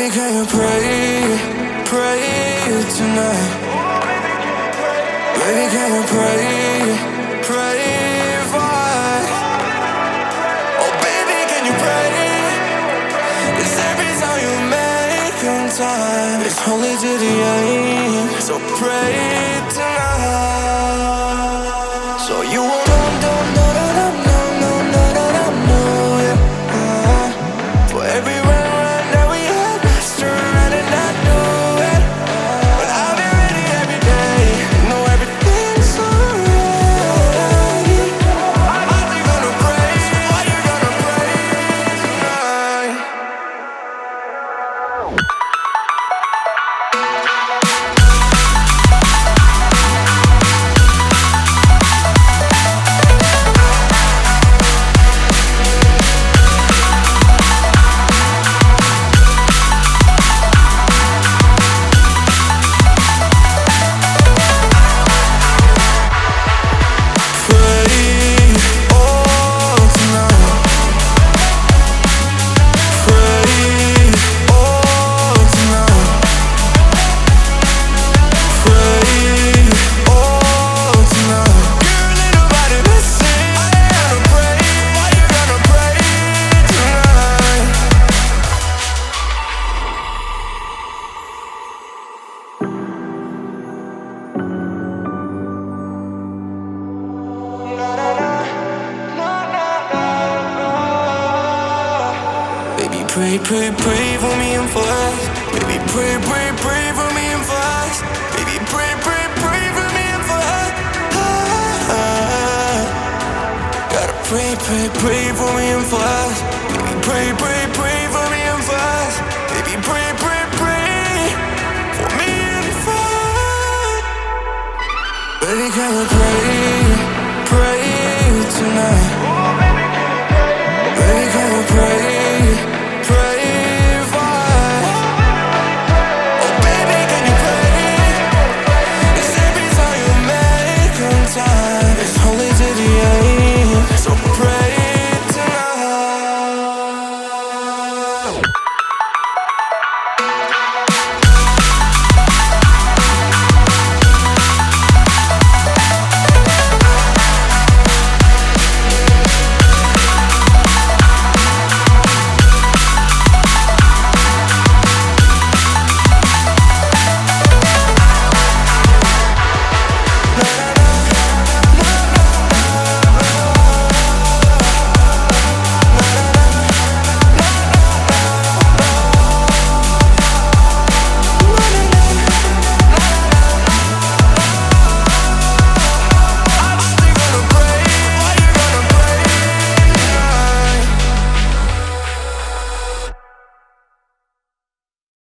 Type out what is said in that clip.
can you pray, pray tonight? Baby, can you pray, pray for us? Oh baby, can you pray? 'Cause every time you make in time, it's only to the end. So pray tonight. So you won't for every run that we had, turn around and not do it. But I'll be ready every day, know everything's alright. Are you gonna pray? Are you gonna pray tonight? Pray, pray, pray for me and for us. Baby, pray, pray, pray for me and for us. Baby, pray, pray, pray for me and for us. Gotta pray, pray, pray for me and for us. Baby, pray, pray, pray for me and for us. Baby, pray, pray, pray for me and for us. Baby, can you pray?